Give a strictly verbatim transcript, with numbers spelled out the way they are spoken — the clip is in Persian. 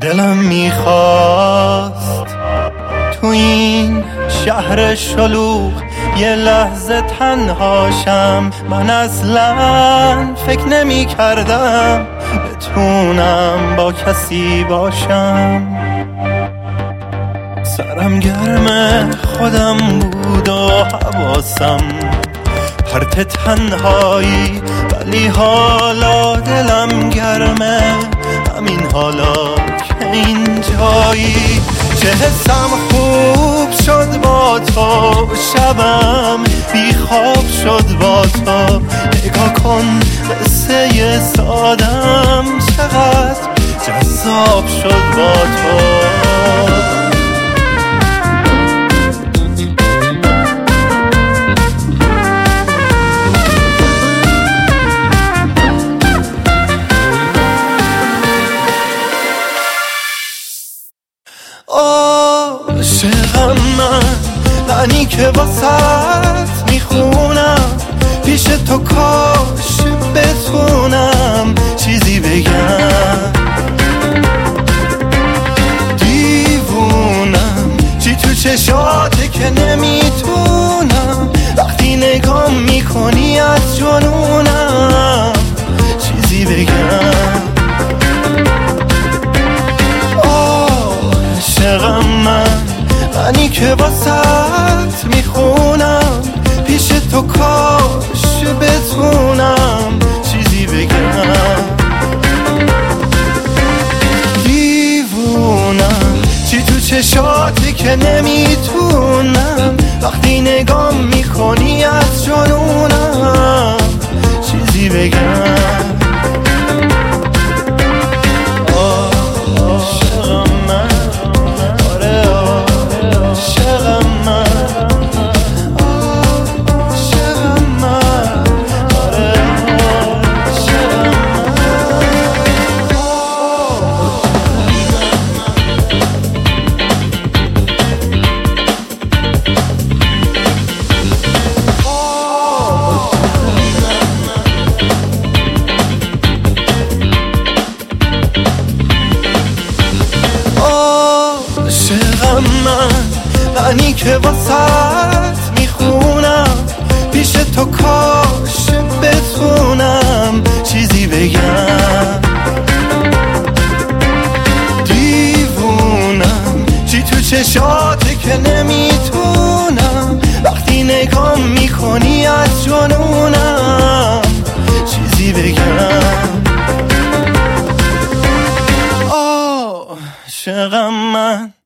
دلم میخواست تو این شهر شلوغ یه لحظه تنهاشم. من اصلا فکر نمی کردم بتونم با کسی باشم. سرم گرم خودم بود و حواسم پرت تنهایی، ولی حالا دلم گرمه همین حالا که اینجایی. چه حسم خوب شد با تو، شبم بی خواب شد با تو. نگاه کن قصه سادم چقدر جذاب شد با تو. عاشقم من، معنی که واسط میخونم پیش تو، کاش بتونم چیزی بگم. دیوونم چی تو چشاته که نمیتونم، وقتی نگاه میکنی از جنونم چیزی بگم. عاشقم من، معنی که واسط میخونم پیش تو، کاش بتونم چیزی بگم. دیوونم چی تو چشاتی که نمیتونم، وقتی نگاه میکنی از جنونم چیزی بگم. من، معنی که واسط میخونم پیش تو، کاش بتونم چیزی بگم. دیوونم چی تو چشاته که نمیتونم، وقتی نگاه میکنی از جنونم چیزی بگم. عاشقم من.